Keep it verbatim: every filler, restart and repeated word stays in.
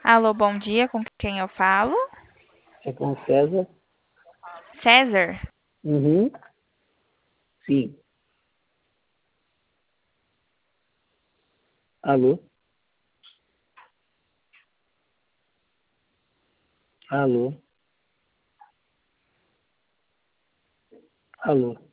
Alô, bom dia, com quem eu falo? É com o César? César? Uhum. Sim. Alô? Alô? Alô?